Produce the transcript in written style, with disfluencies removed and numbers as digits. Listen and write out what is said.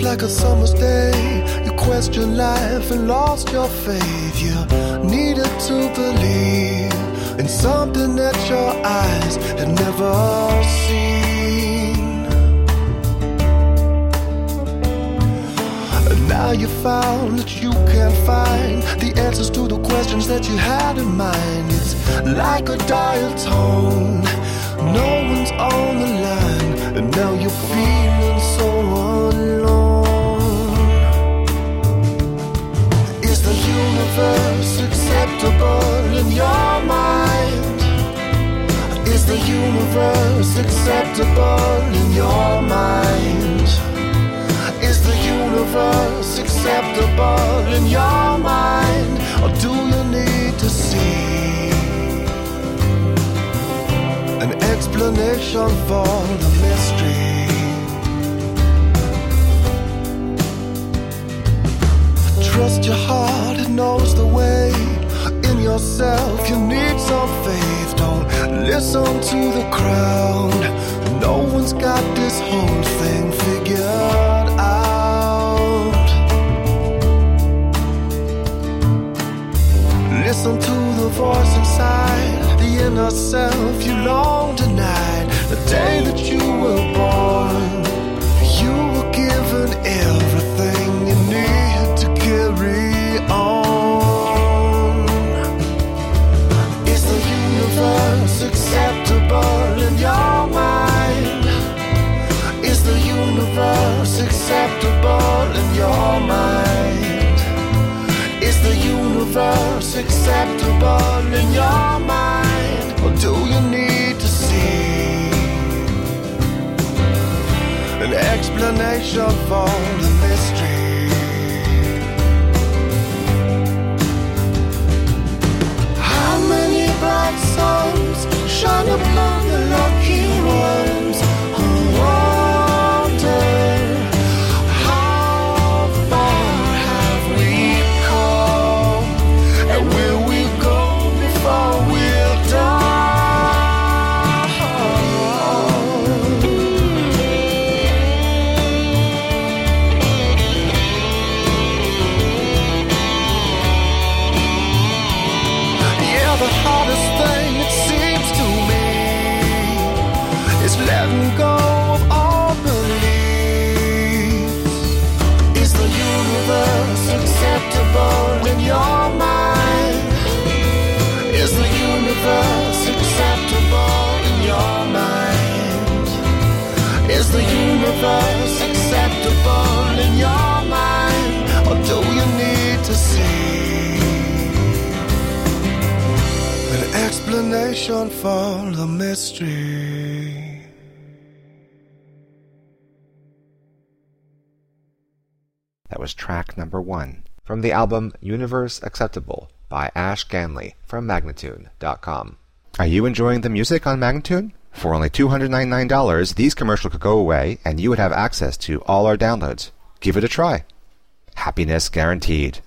like a summer's day, you questioned life and lost your faith. You needed to believe in something that your eyes had never seen. And now you found that you can't find the answers to the questions that you had in mind. It's like a dial tone, no one's on the line, and now you're feeling so alone. Is the universe acceptable in your mind? Is the universe acceptable in your mind? Is the universe acceptable in your mind? Or do you need to see an explanation for the mystery? Trust your heart, it knows the way. In yourself you need some faith. Don't listen to the crowd. No one's got this whole thing figured out. Listen to the voice inside, the inner self you long denied. The day that you were born, you were given everything you need to carry on. Is the universe acceptable in your mind? Is the universe acceptable in your mind? Is the universe acceptable in your mind? Or do you need to see an explanation for the mystery? How many bright suns shine upon the lucky ones who wonder? How far have we come? And will we go before we're done? Yeah, the hardest thing it seems to me is letting go of all beliefs. Is the universe acceptable in your mind? Is the universe acceptable in your mind? Is the universe acceptable in your mind? Or do you need to see an explanation for the mystery? That was track number 1 from the album Universe Acceptable by Ash Ganley from Magnatune.com. Are you enjoying the music on Magnatune? For only $299, these commercials could go away and you would have access to all our downloads. Give it a try. Happiness guaranteed.